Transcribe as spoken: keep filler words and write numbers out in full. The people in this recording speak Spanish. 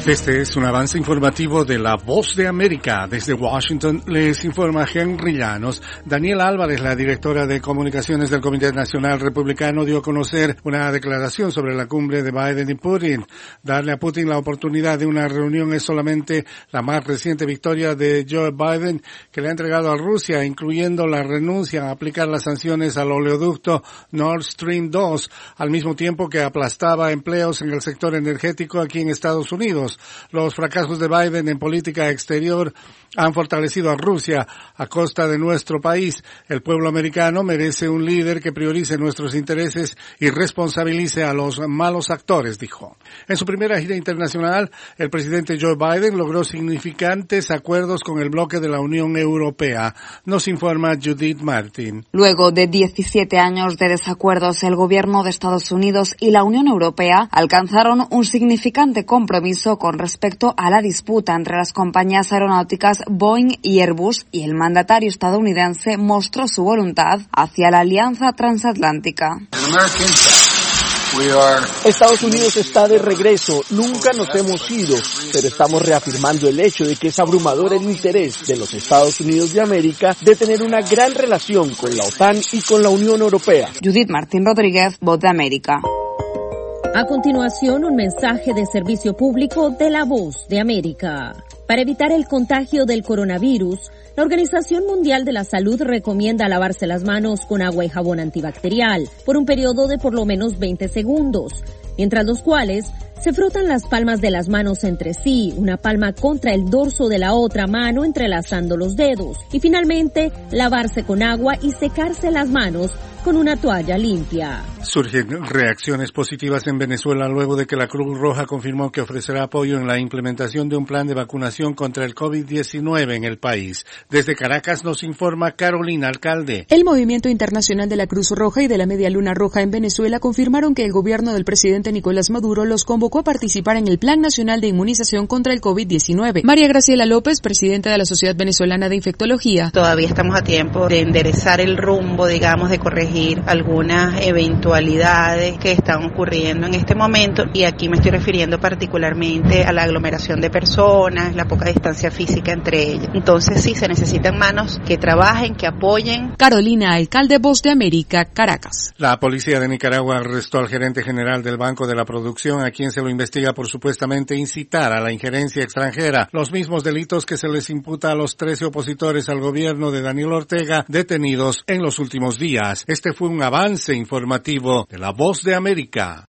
Este es un avance informativo de La Voz de América. Desde Washington les informa Henry Llanos. Daniela Álvarez, la directora de comunicaciones del Comité Nacional Republicano, dio a conocer una declaración sobre la cumbre de Biden y Putin. Darle a Putin la oportunidad de una reunión es solamente la más reciente victoria de Joe Biden, que le ha entregado a Rusia, incluyendo la renuncia a aplicar las sanciones al oleoducto Nord Stream dos, al mismo tiempo que aplastaba empleos en el sector energético aquí en Estados Unidos. Los fracasos de Biden en política exterior han fortalecido a Rusia a costa de nuestro país. El pueblo americano merece un líder que priorice nuestros intereses y responsabilice a los malos actores, dijo. En su primera gira internacional, el presidente Joe Biden logró significantes acuerdos con el bloque de la Unión Europea. Nos informa Judith Martin. Luego de diecisiete años de desacuerdos, el gobierno de Estados Unidos y la Unión Europea alcanzaron un significante compromiso con respecto a la disputa entre las compañías aeronáuticas Boeing y Airbus, y el mandatario estadounidense mostró su voluntad hacia la alianza transatlántica. Estados Unidos está de regreso, nunca nos hemos ido, pero estamos reafirmando el hecho de que es abrumador el interés de los Estados Unidos de América de tener una gran relación con la OTAN y con la Unión Europea. Judith Martín Rodríguez, Voz de América. A continuación, un mensaje de servicio público de La Voz de América. Para evitar el contagio del coronavirus, la Organización Mundial de la Salud recomienda lavarse las manos con agua y jabón antibacterial por un periodo de por lo menos veinte segundos, mientras los cuales se frotan las palmas de las manos entre sí, una palma contra el dorso de la otra mano entrelazando los dedos, y finalmente lavarse con agua y secarse las manos con una toalla limpia. Surgen reacciones positivas en Venezuela luego de que la Cruz Roja confirmó que ofrecerá apoyo en la implementación de un plan de vacunación contra el COVID diecinueve en el país. Desde Caracas nos informa Carolina Alcalde. El Movimiento Internacional de la Cruz Roja y de la Media Luna Roja en Venezuela confirmaron que el gobierno del presidente Nicolás Maduro los convocó a participar en el Plan Nacional de Inmunización contra el COVID diecinueve. María Graciela López, presidenta de la Sociedad Venezolana de Infectología. Todavía estamos a tiempo de enderezar el rumbo, digamos, de corregir algunas eventualidades que están ocurriendo en este momento, y aquí me estoy refiriendo particularmente a la aglomeración de personas, la poca distancia física entre ellas. Entonces sí, se necesitan manos que trabajen, que apoyen. Carolina Alcalde, Voz de América, Caracas. La policía de Nicaragua arrestó al gerente general del Banco de la Producción, a quien se lo investiga por supuestamente incitar a la injerencia extranjera, los mismos delitos que se les imputa a los trece opositores al gobierno de Daniel Ortega detenidos en los últimos días. Este fue un avance informativo de La Voz de América.